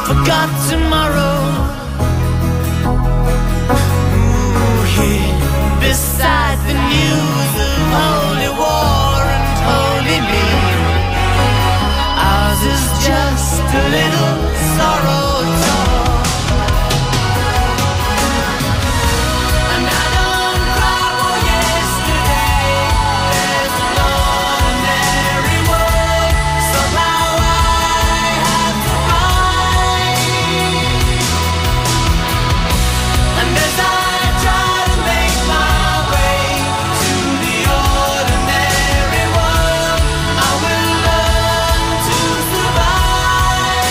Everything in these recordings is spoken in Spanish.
forgot tomorrow. Ooh, here beside the news of holy war and holy me, ours is just a little sorrow talk. And I don't cry for yesterday. There's an ordinary world, somehow I have to find. And as I try to make my way to the ordinary world, I will learn to survive.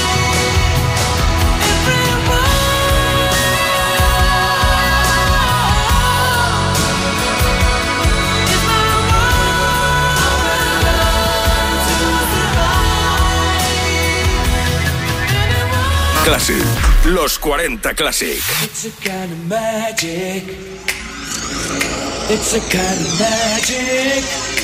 Classic, los 40 Classic. It's a kind of magic. It's a kind of magic.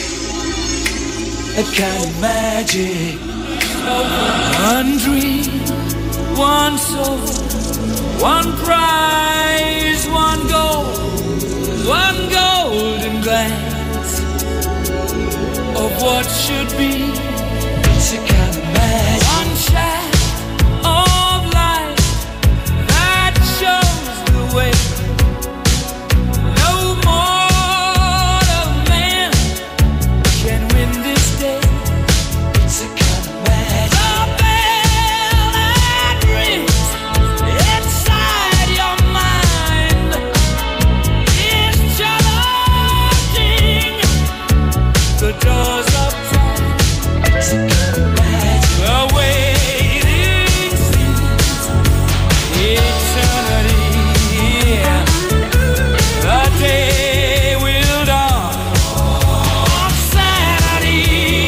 A kind of magic. One dream, one soul, one prize, one golden glance of what should be. It's a kind of magic. One shaft of light that shows the way. No mortal man can win this day. It's a kind of magic. The bell that rings inside your mind is challenging the doors of time. It's a kind of magic. The waiting seems eternity. The day will dawn on Saturday.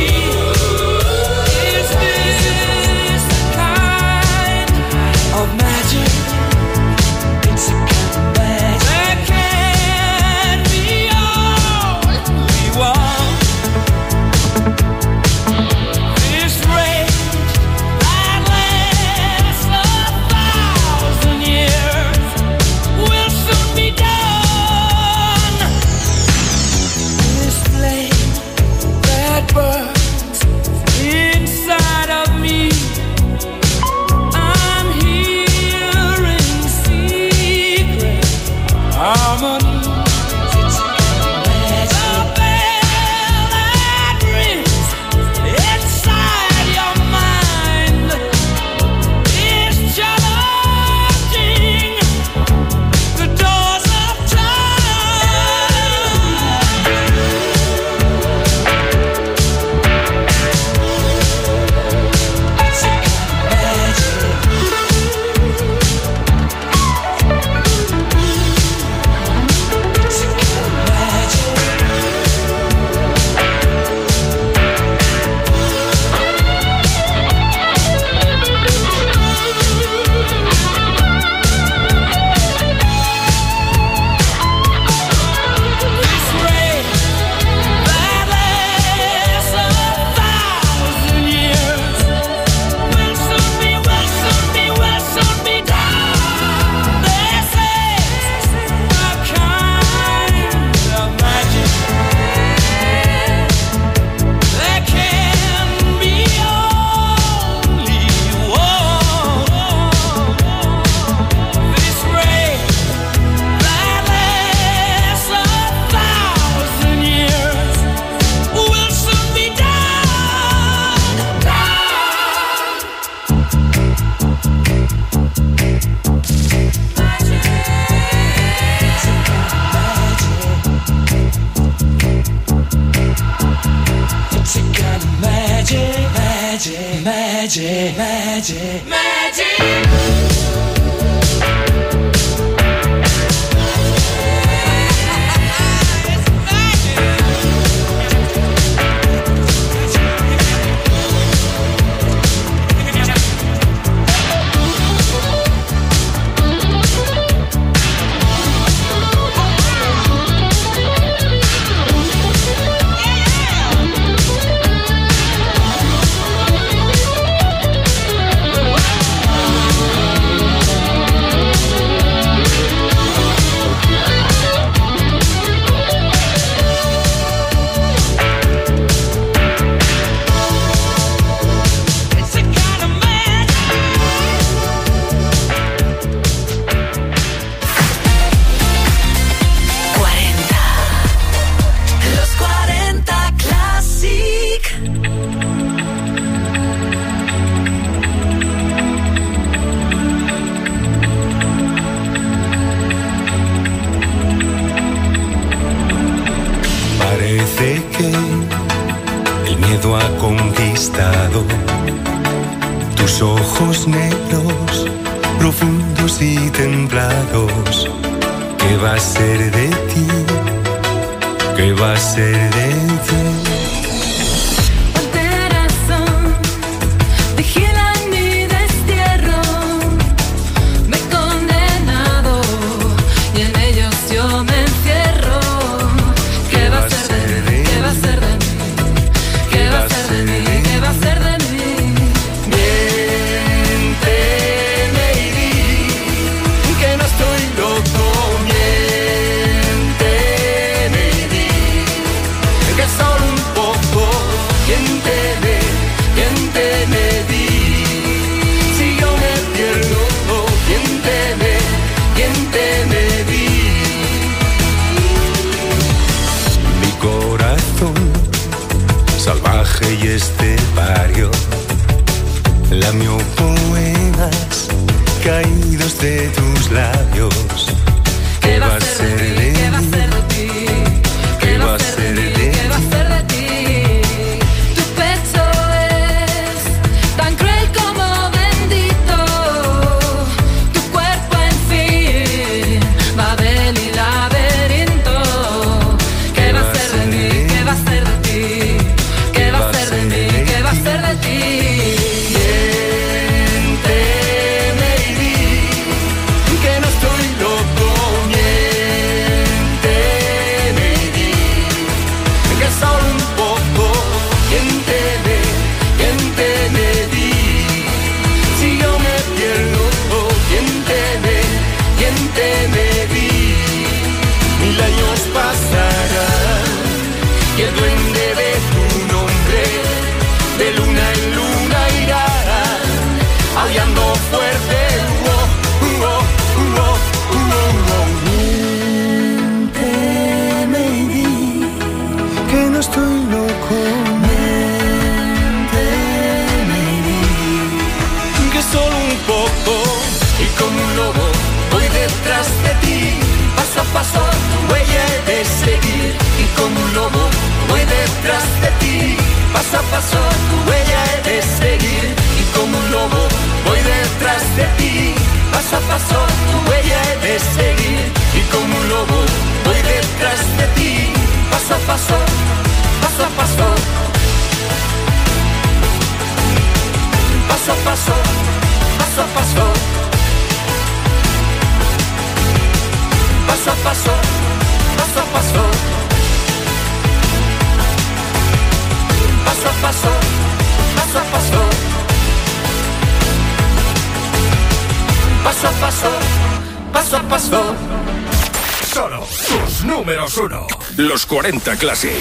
Is this the kind of magic? It's a kind of magic. There can be only one. This rage that lasts 1,000 years will soon be done. This flame that burns inside of me, I'm hearing secret harmonies. It's a kind of magic. The bell that rings inside your mind is challenging the doors of time. It's a kind of magic. It's a kind of magic. This rain that lasts 1,000 years will soon be done. This is a kind of magic. There can be only one. This rain that lasts 1,000 years will soon be done. It's a kind of magic, magic, magic, magic, magic. miedo ha conquistado tus ojos negros, profundos y templados. ¿Qué va a ser de ti? ¿Qué va a ser de ti? Salvaje y estepario, lamió poemas caídos de tus labios. ¿Qué va a ser de ti? ¿Qué va a ser de ti? ¿Qué va a ser de ti? ¿Qué va a ser de ti? Tu pecho es tan cruel como bendito, tu cuerpo en fin, Babel y laberinto. ¿Qué va a ser de mí? ¿Qué va a ser de ti? ¿Qué va a ser de mí? ¿Qué va a ser de ti? Miénteme y di que no estoy loco. Miénteme y di que solo un poco. Miénteme, miénteme, di si yo me pierdo. Miénteme, miénteme, di 1000 años pasarán y el duende de tu nombre de luna en luna irá aullando fuerte. Miénteme y di que no estoy loco. Miénteme y di que solo un poco y como un lobo voy detrás de ti. Paso a paso tu huella he de seguir y como un lobo voy detrás de ti. Paso a paso tu huella he de seguir y como un lobo voy detrás de ti. Paso a paso tu huella he de seguir y como un lobo voy detrás de ti. Paso a paso, paso a paso, paso a paso, paso a paso, paso a paso, paso a paso, paso a paso, paso a paso, paso a paso, paso a paso. Solo tus números 1. Los 40 Classic.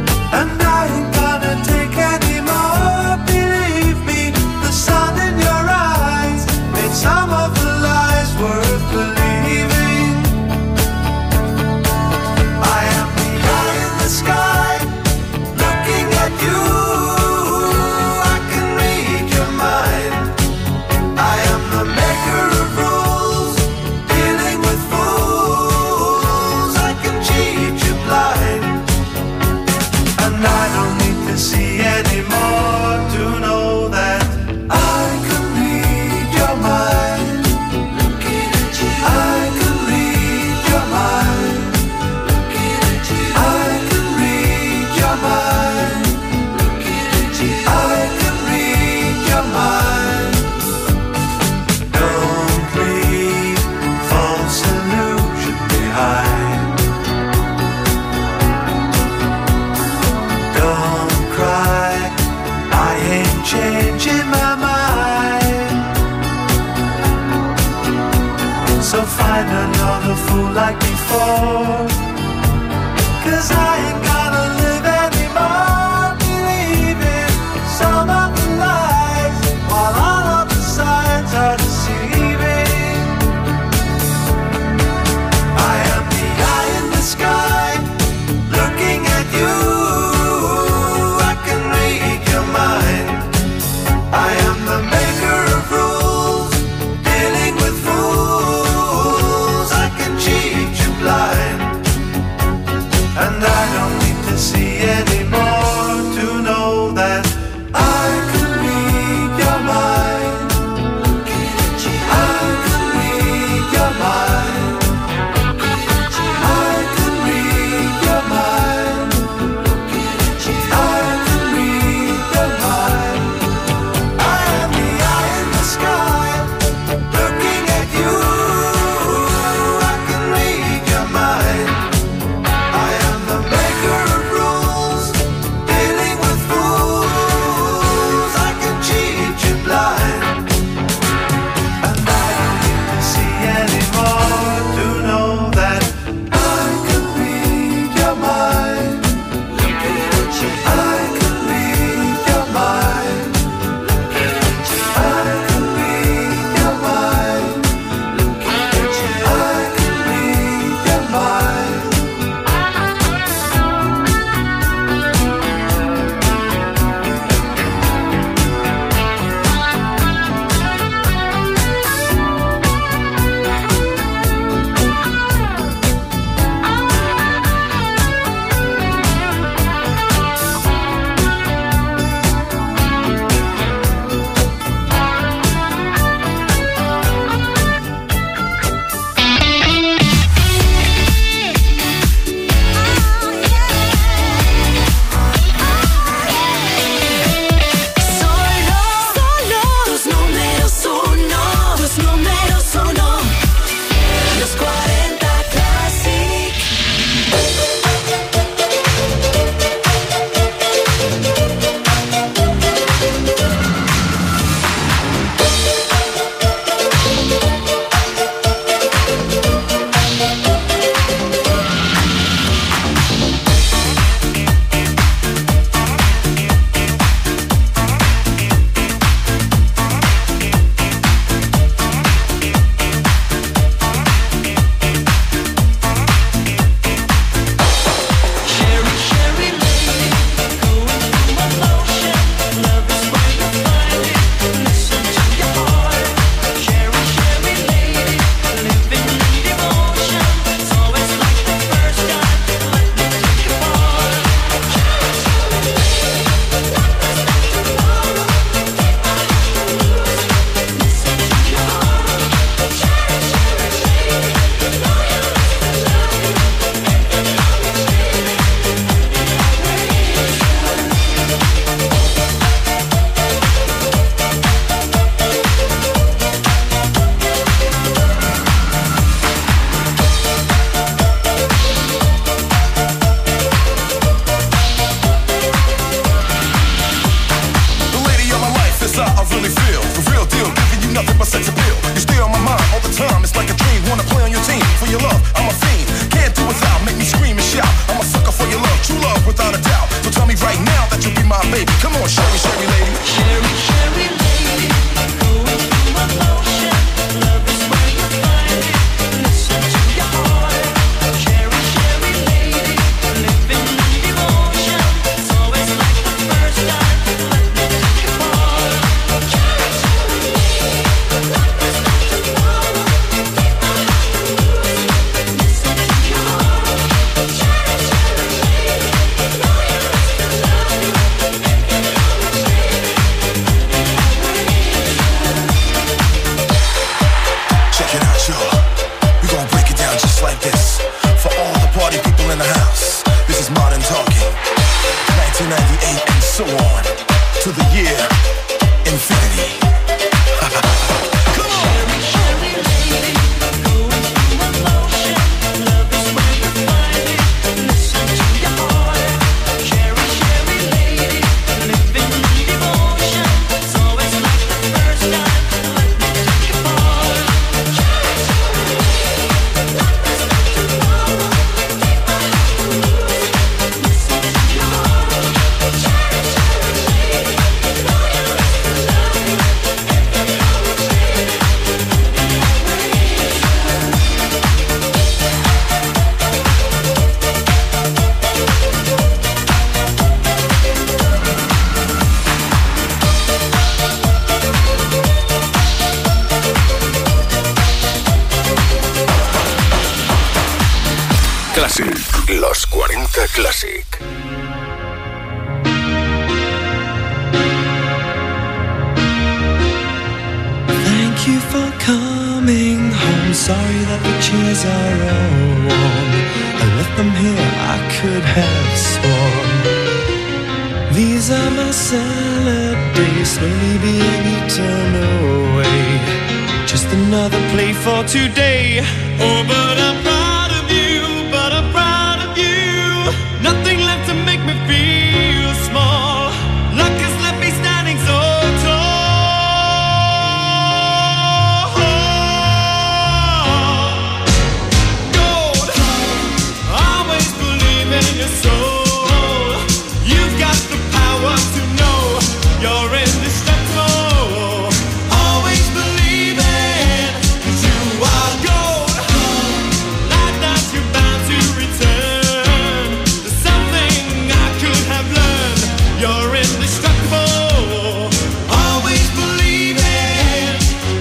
And I ain't gonna take any more. Believe me, the sun in your find another fool like before. 'Cause I ain't gonna live anymore believing some of the lies, while all of the signs are deceiving. I am the eye in the sky, looking at you. I can read your mind. I am the maker of rules, dealing with fools. I can cheat you blind, and I don't need to see anymore to know that I can read your mind. I can read your mind. I can read your mind. I can read your mind. I am the eye in the sky, looking at you. I can read your mind. I am the maker of rules, dealing with fools. I can cheat you blind, and I don't need to see anymore to know that I can read your mind. I can read your mind. I can read your mind. I can read your mind. Tus números uno, los 40 Classic. Cherry, cherry lady, going through my motion. Love is where you find it. Listen to your heart. Cherry, cherry lady, living in devotion. It's always like the first time. Let me take you far. Cherry, cherry lady, not this night tomorrow. Keep my lose. Listen to your heart. Cherry, cherry lady, know you lost the love. The lady of my life is how I really feel. The real deal, giving you nothing but sex appeal. You stay on my mind all the time, it's like a dream. Wanna play on your team, for your love, I'm a fiend. Can't do without, make me scream and shout. I'm a sucker for your love, true love without a doubt. So tell me right now that you'll be my baby. Come on, cherry, cherry lady. Cherry, cherry lady, going through my motion. Love is where you find it. Listen to your heart. Cherry, cherry lady, living in devotion. It's always like the first time. Let me take you far. Cherry, cherry lady, not this night tomorrow. Keep my lose. Listen to your heart. Cherry, cherry lady, know you lost the love. Check it out, y'all. We gon' break it down just like this. For all the party people in the house, this is Modern Talking. 1998 and so on. To the year infinity. Come on! Cherry lady, going through my motion. Love is where you find it. Listen to your heart. Cherry, cherry lady, living in devotion. It's always like the first time. Let me take you far. Cherry, cherry lady. Classic. Los 40 Classic. Thank you for coming home. Sorry that the chairs are all warm. I left them here, I could have sworn. These are my salad days, slowly being eaten away. Just another play for today. Oh, but I'm proud of you, but I'm proud of you. Nothing left to make me feel small. Luck has left me standing so tall. Gold, always believe in your soul. You've got the power to know you're indestructible. Always believe it, 'cause you are gold. Like that you're bound to return. There's something I could have learned. You're indestructible. Always believe it.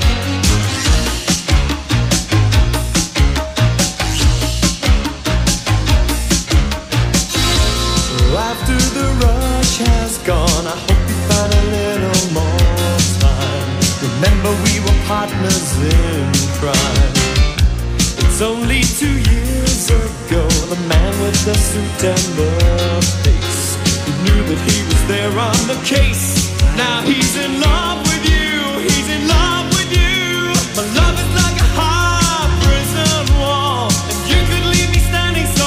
After the rush has gone, I hope you find a little more time. Remember we were partners in crime. It's only 2 years ago, the man with the suit and the face, who knew that he was there on the case. Now he's in love with you, he's in love with you. My love is like a high prison wall, and you could leave me standing so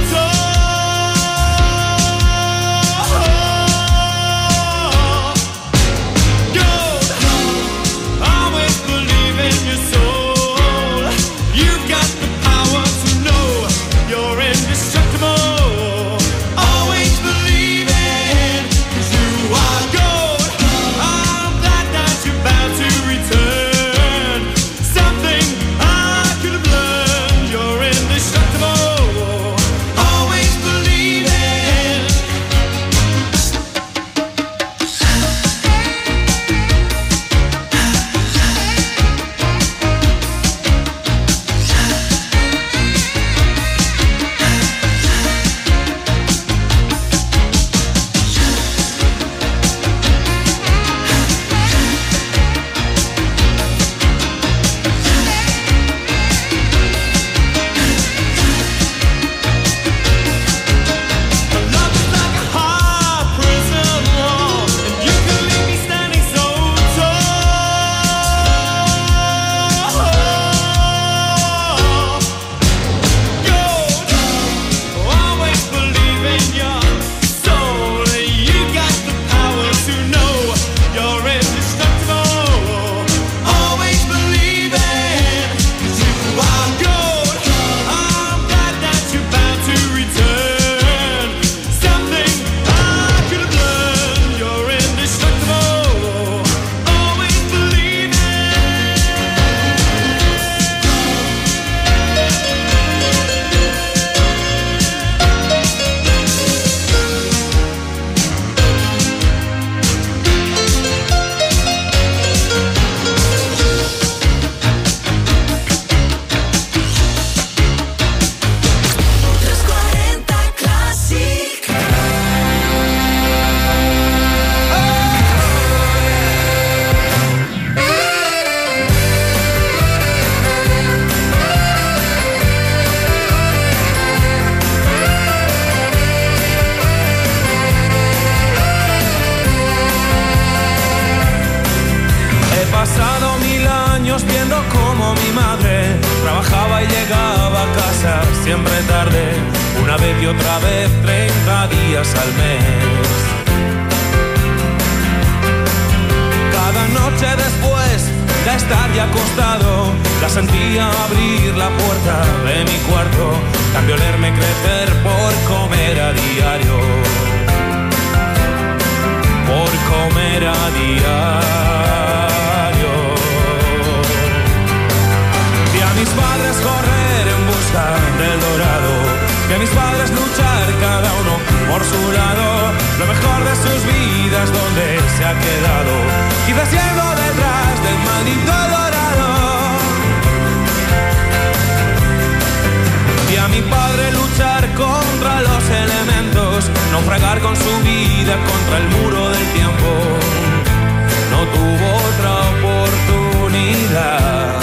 trabajaba y llegaba a casa siempre tarde, una vez y otra vez 30 días al mes. Cada noche después de estar ya acostado, la sentía abrir la puerta de mi cuarto, cambió olerme crecer por comer a diario, por comer a diario. Vi a mis padres correr en busca del dorado, vi a mis padres luchar cada uno por su lado, lo mejor de sus vidas donde se ha quedado, quizás yendo detrás del maldito dorado. Vi a mi padre luchar contra el muro del tiempo. No tuvo otra oportunidad.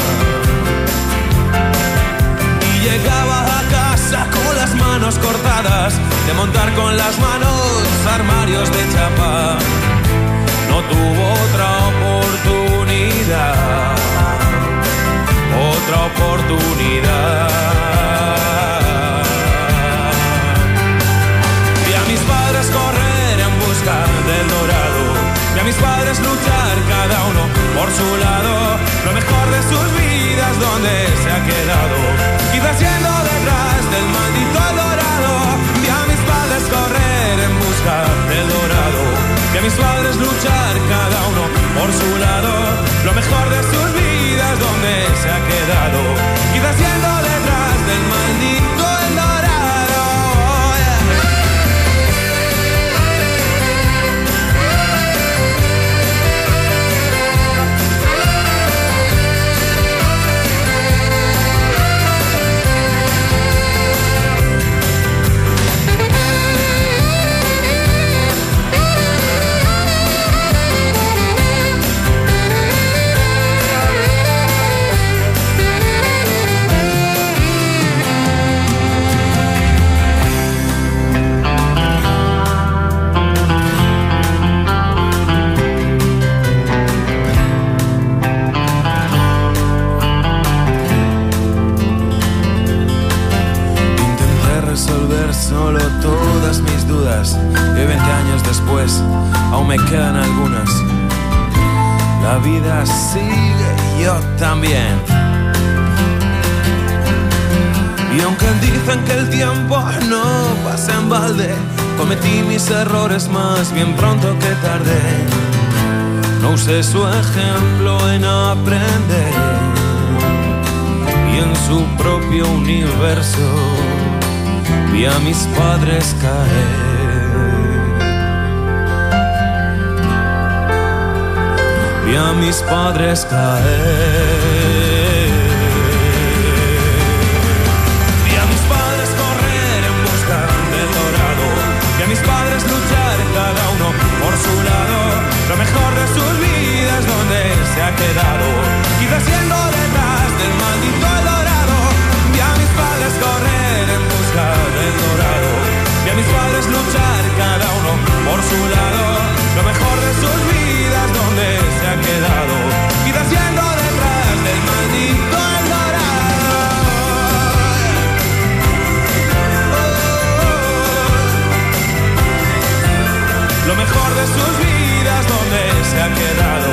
Y llegaba a casa con las manos cortadas, de montar con las manos armarios de chapa. No tuvo otra oportunidad. Otra oportunidad. Vi a mis padres correr en busca del dorado. Vi a mis padres luchar cada uno por su lado. Lo mejor de sus vidas, donde se ha quedado, quizás yendo detrás del maldito dorado. Vi a mis padres correr en busca del dorado. Vi a mis padres luchar cada uno por su lado. Lo mejor de sus vidas, donde se ha quedado, quizás yendo detrás del maldito el dorado. Solo todas mis dudas, que 20 años después aún me quedan algunas. La vida sigue y yo también. Y aunque dicen que el tiempo no pasa en balde, cometí mis errores más bien pronto que tarde. No usé su ejemplo en aprender, y en su propio universo vi a mis padres caer. Vi a mis padres caer. Vi a mis padres correr en busca del dorado. Vi a mis padres luchar cada uno por su lado. Lo mejor de sus vidas, donde se ha quedado, quizás yendo detrás del maldito dorado. Vi a mis padres correr en busca del dorado. Vi a mis padres luchar cada uno por su lado. Lo mejor de sus vidas, donde se ha quedado, quizás yendo detrás del maldito el dorado. Lo mejor de sus vidas, donde se ha quedado.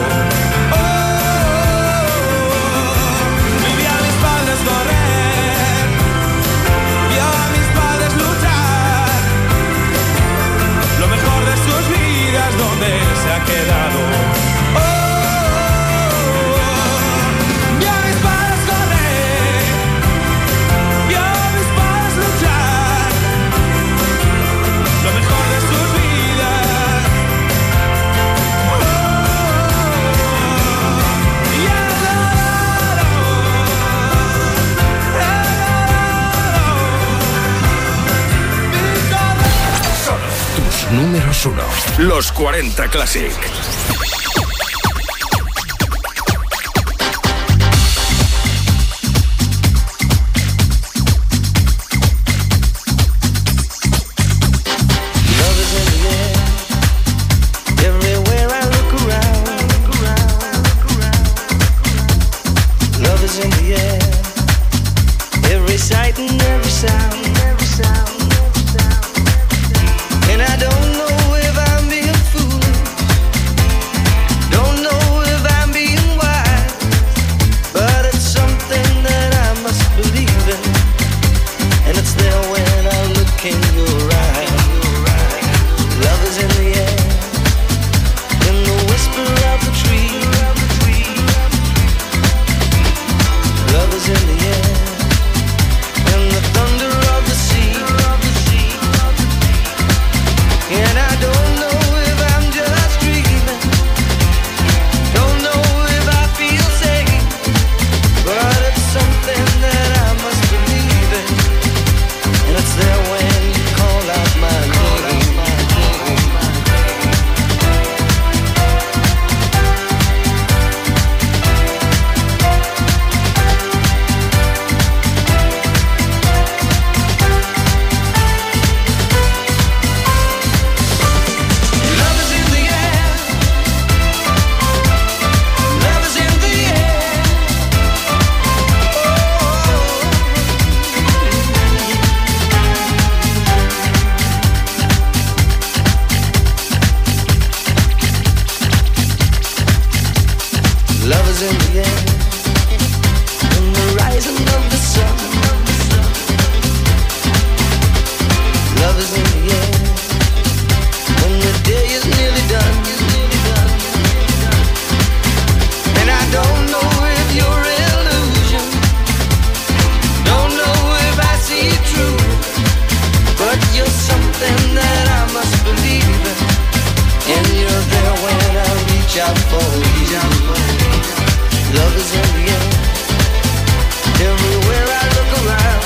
Vi a mis padres correr. Vi a mis padres luchar. Lo mejor de sus vidas, donde se ha quedado. Vi a mis padres correr. Vi a mis padres luchar. Lo mejor de sus vidas. Son tus números 1. Los 40 Classic. in the air, and the Love is in the air, in the rising of the sun. Love is in the air, when the day is nearly done. And I don't know if you're illusion, don't know if I see it true, but you're something that I must believe in, and you're there when I reach out for you. Love is in the air, everywhere I look around.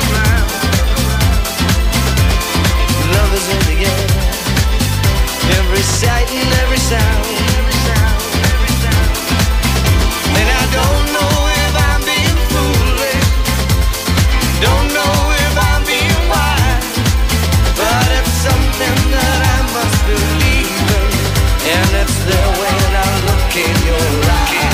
Love is in the air, every sight and every sound. And I don't know if I'm being foolish, don't know if I'm being wise, but it's something that I must believe in, and it's there when I look in your eyes.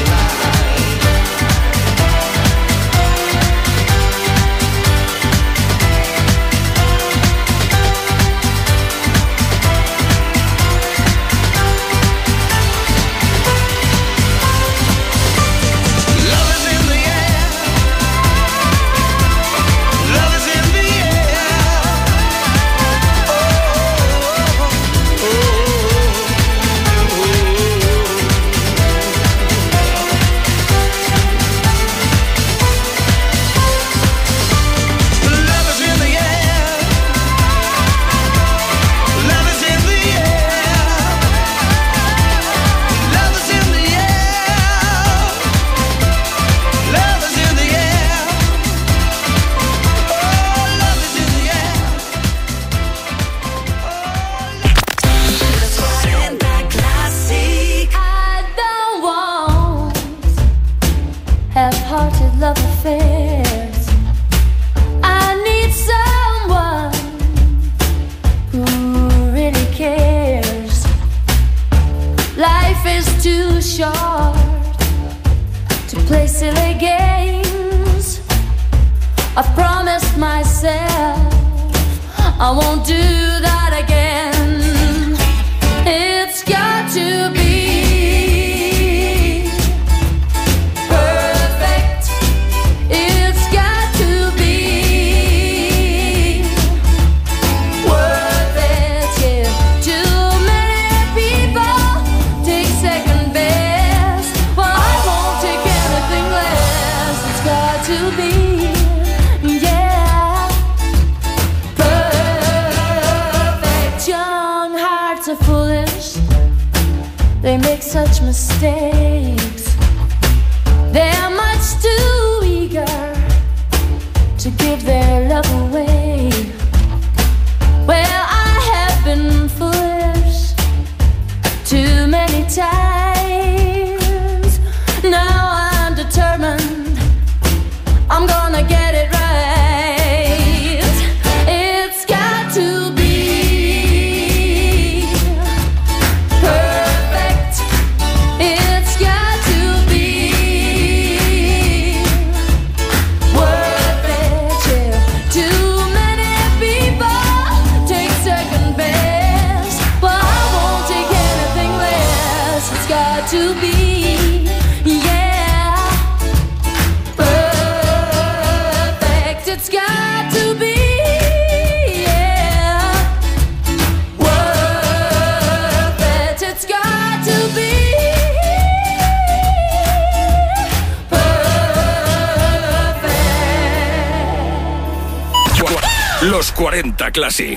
Los 40 Classic.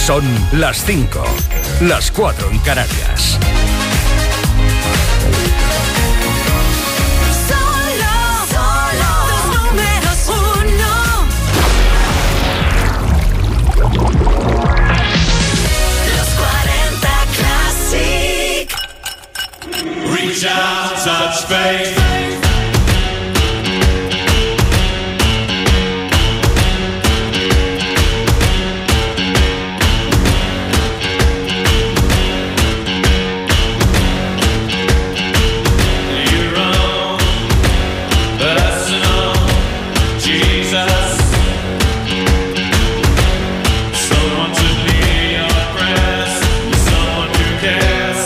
Son las 5, las 4 en Canarias. Reach out, touch faith. Your own personal Jesus. Someone to be your prayers, someone who cares.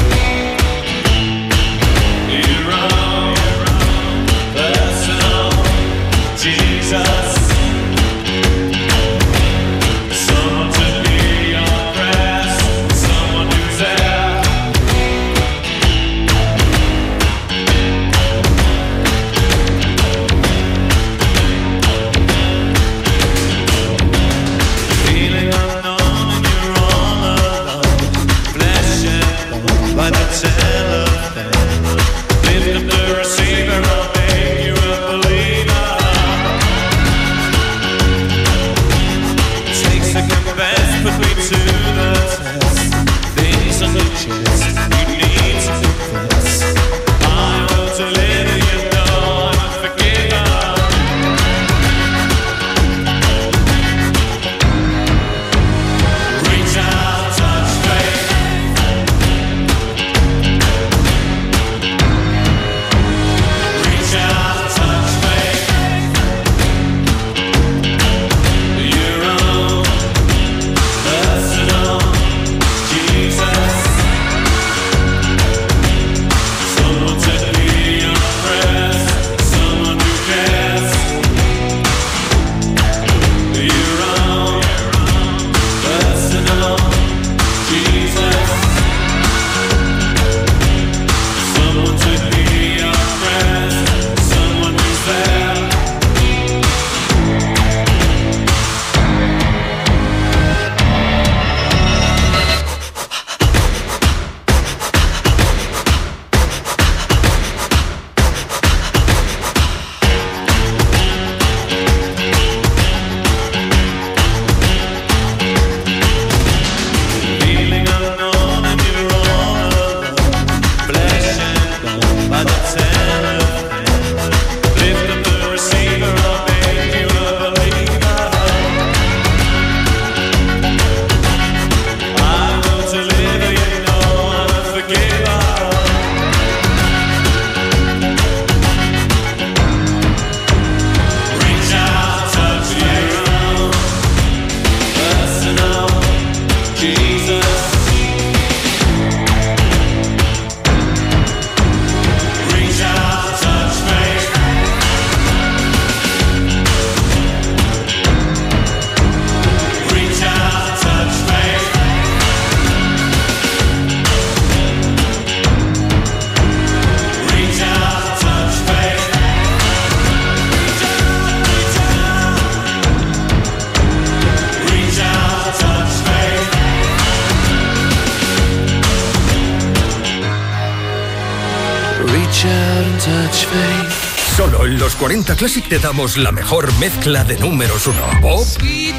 Solo en los 40 Classic te damos la mejor mezcla de números 1. Pop,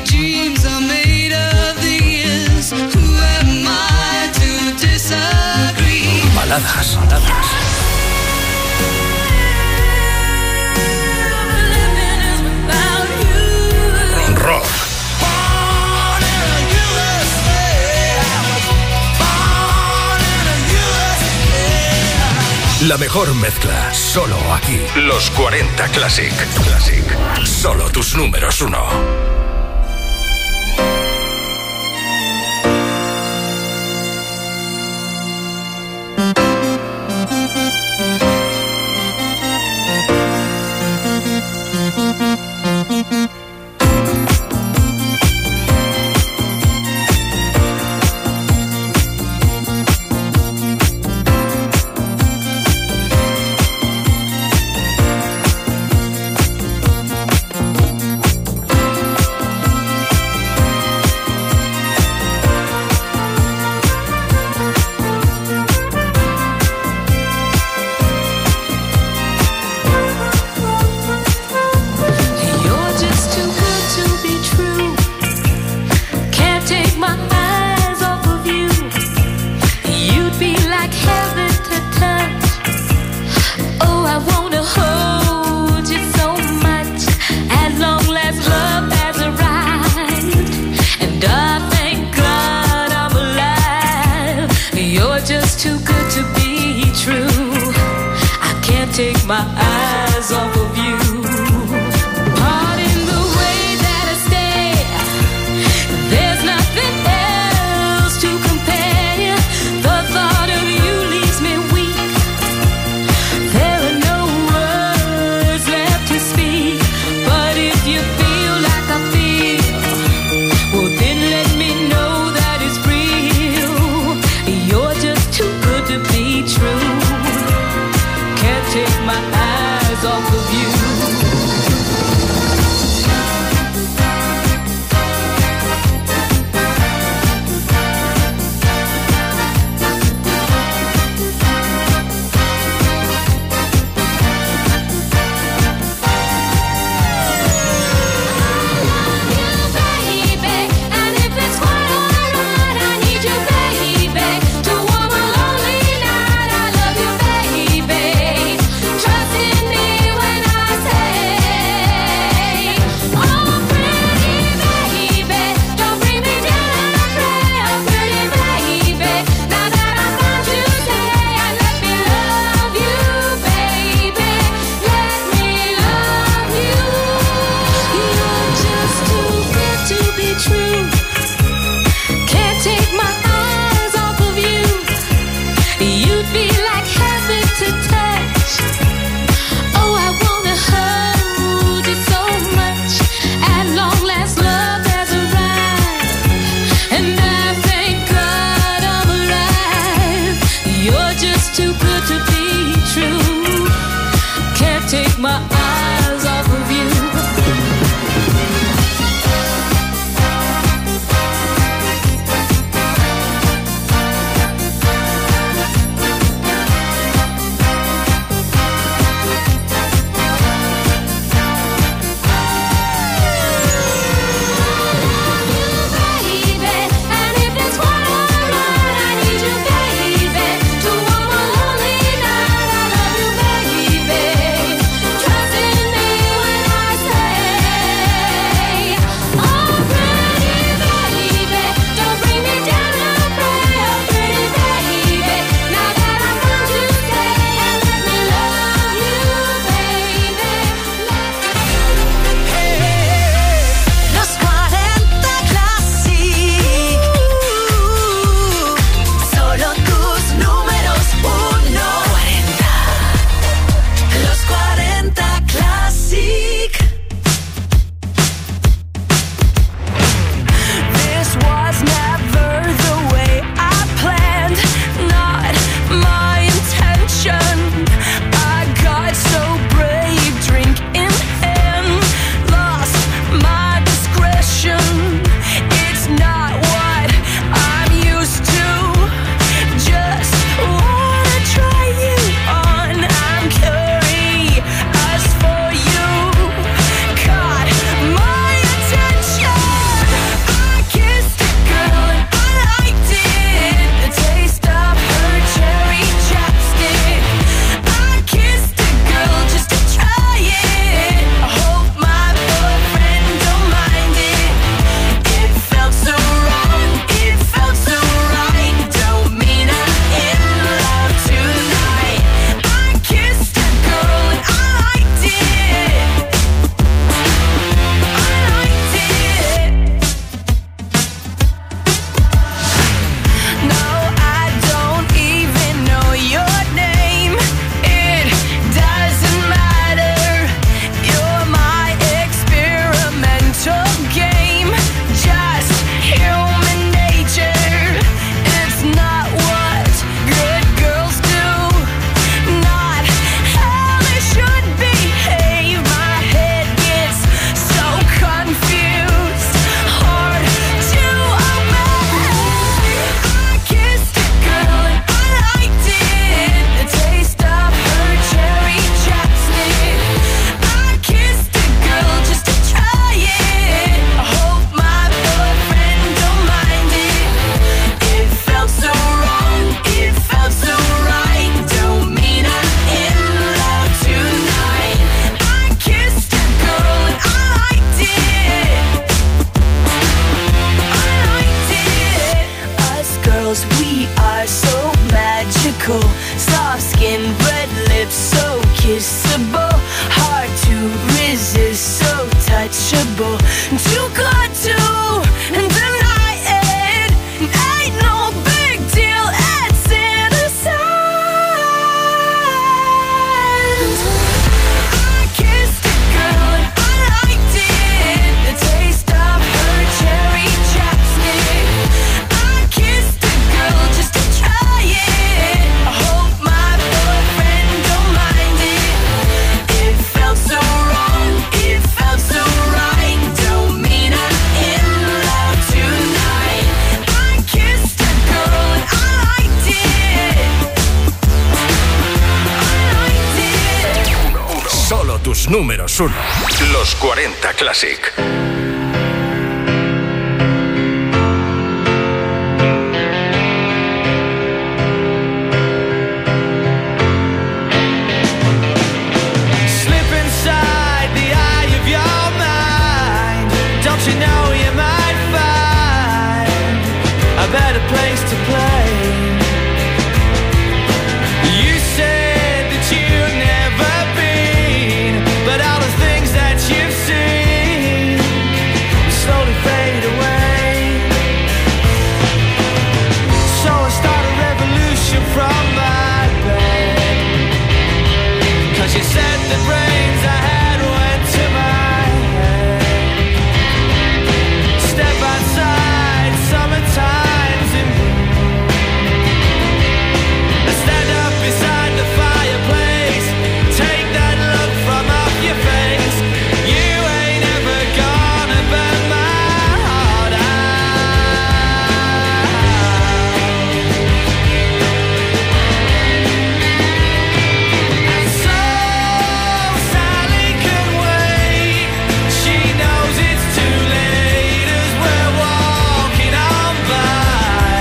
baladas, rock, la mejor mezcla, solo aquí. Los 40 Classic. Solo tus números 1. take my eyes off of you. Pardon the way that I stare. There's nothing else to compare. The thought of you leaves me weak. There are no words left to speak. But if you feel like I feel, well then let me know that it's real. You're just too good to be true. Can't take my eyes tus números 1. Los 40 Classic. Place to play. You said that you've never been, but all the things that you've seen slowly fade away. So I start a revolution from my bed, 'cause you said the brains I had went to my head. Step outside, summertime. Stand up beside the fireplace. Take that look from off your face. You ain't ever gonna burn my heart out. And so Sally can wait. She knows it's too late as we're walking on by.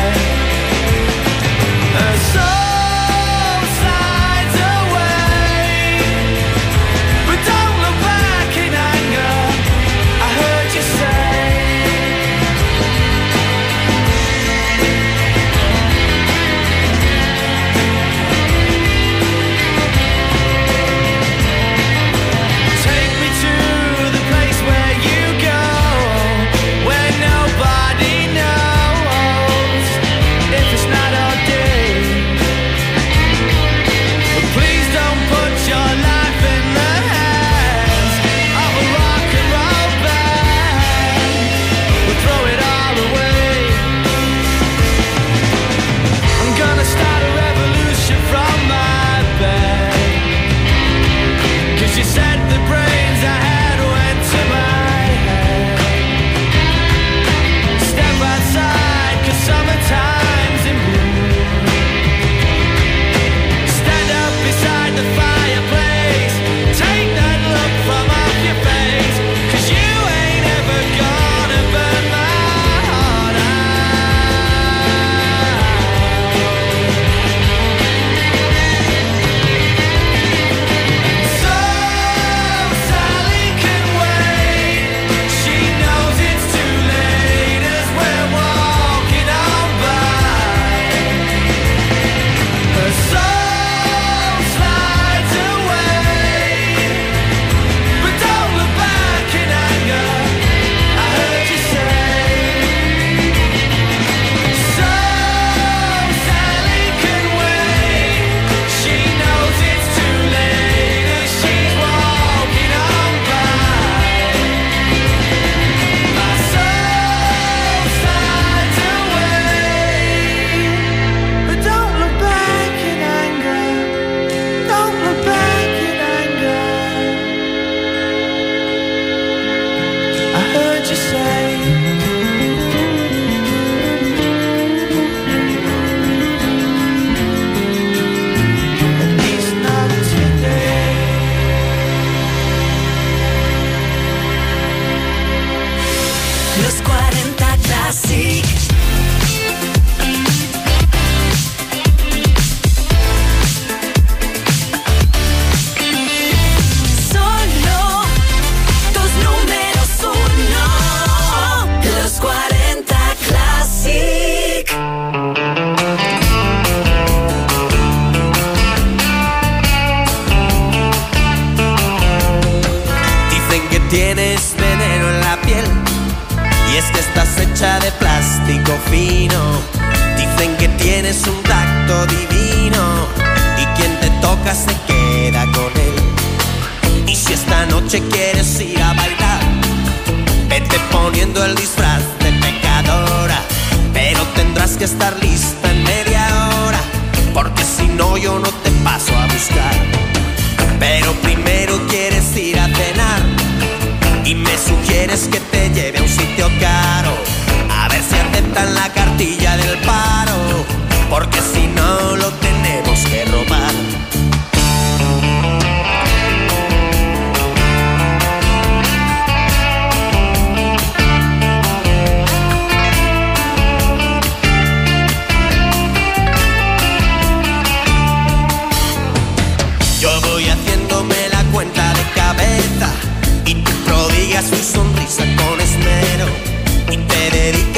And so you said the brains I had went to my head. Step outside, 'cause summertime's in bloom. Stand up beside the fireplace. Take that look from off your face, 'cause you ain't ever gonna burn my heart out. Sally can wait. She knows it's too late as we're walking on by. Her soul slides away, but don't look back in anger. I heard you say. So Sally can wait. She knows it's too late as she's walking on by. My soul slides away, but don't look back in anger. Don't look back in anger. I heard you say. At least not today. Los 40 Classic. Solo tus números 1. Los 40 Classic. Dicen que tienes veneno en la piel, y es que estás hecha de plástico fino. Dicen que tienes un tacto divino, y quien te toca se queda con él. Y si esta noche quieres ir a bailar, vete poniendo el disfraz de pecadora, pero tendrás que estar lista en media hora, porque si no yo no te paso a buscar. Pero primero quieres ir a cenar, y me sugieres que te lleve a un sitio caro, a ver si aceptan la cartilla del paro, porque si no lo tenemos que robar.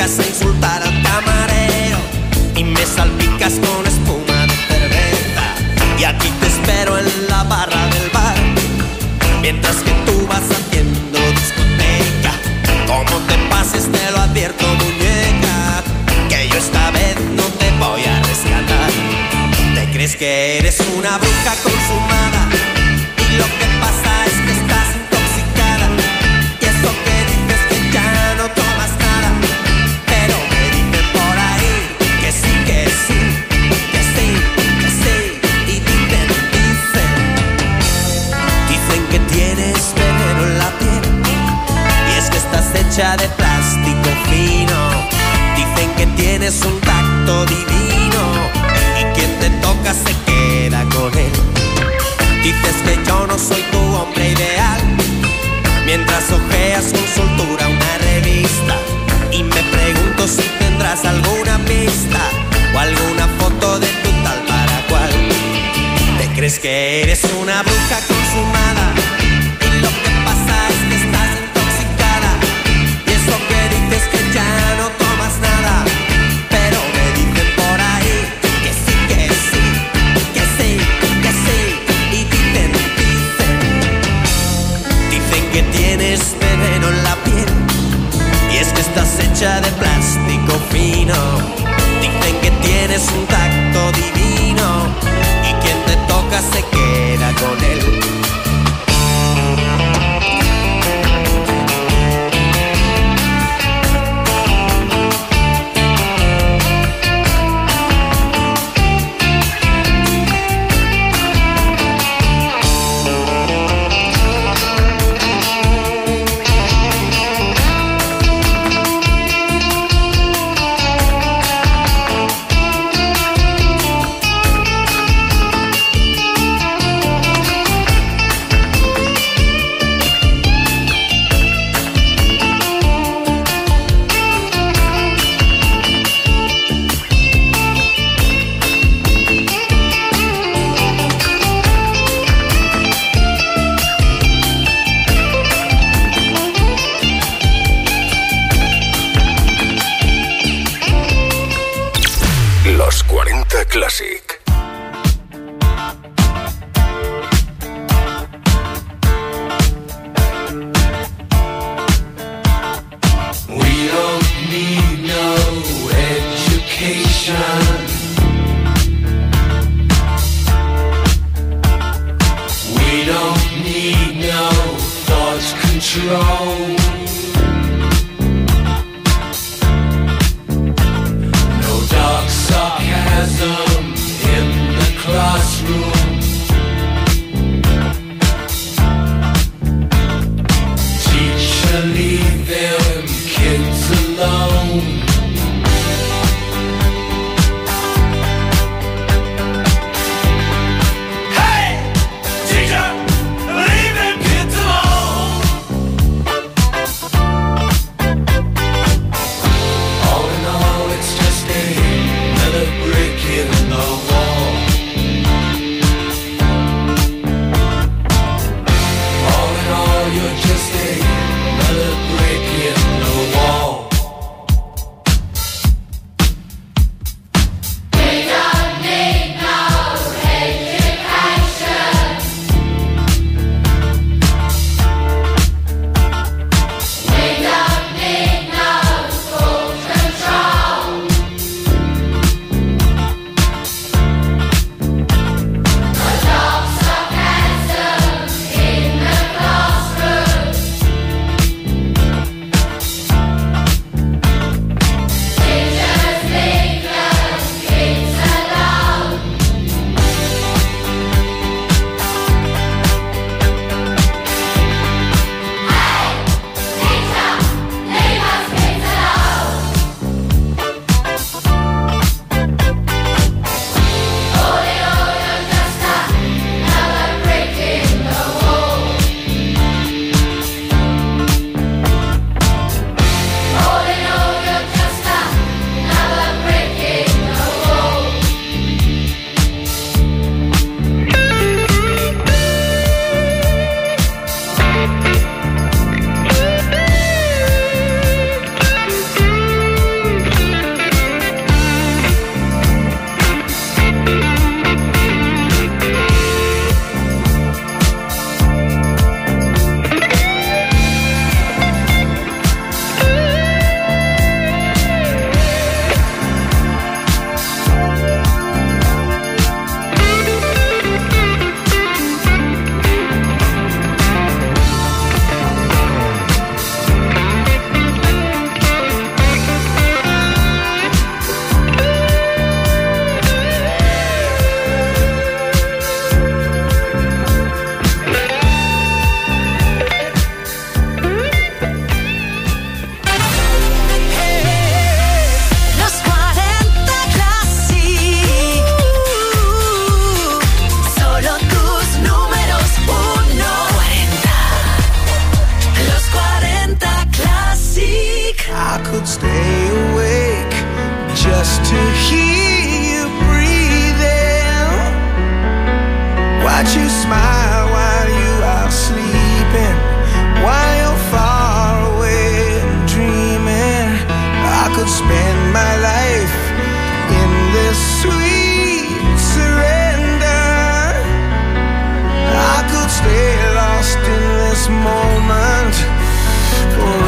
llegas a insultar al camarero y me salpicas con espuma de cerveza. Y aquí te espero en la barra del bar, mientras que tú vas haciendo discoteca. Como te pases te lo advierto, muñeca, que yo esta vez no te voy a rescatar. Te crees que eres una bruja consumada y lo que pasa es que estás intoxicada. Y eso que dices que ya no tomas nada, pero me dicen por ahí que sí, que sí, que sí, que sí. Y dicen que tienes veneno en la piel, y es que estás hecha de plástico fino. Dicen que tienes un tacto divino y quien te toca se queda con él. Dices que yo no soy tu hombre ideal, mientras ojeas con soltura una revista. Y me pregunto si tendrás alguna pista o alguna foto de tu tal para cual. Te crees que eres una bruja consumada y lo que pasa es que estás intoxicada. Y eso que dices que ya no tomas nada, pero me dicen por ahí que sí, que sí, que sí, que sí. Y dicen que tienes veneno en la piel, y es que estás hecha de plástico fino. Dicen que tienes un tacto divino y quien te toca se queda con él. Los 40 Classic. We don't need no education. We don't need no thought control. No dark sarcasm in the classroom. Teacher, leave them kids alone. Hey, teacher, leave them kids alone. just to hear you breathing. Watch you smile while you are sleeping, while you're far away and dreaming. I could spend my life in this sweet surrender. I could stay lost in this moment forever.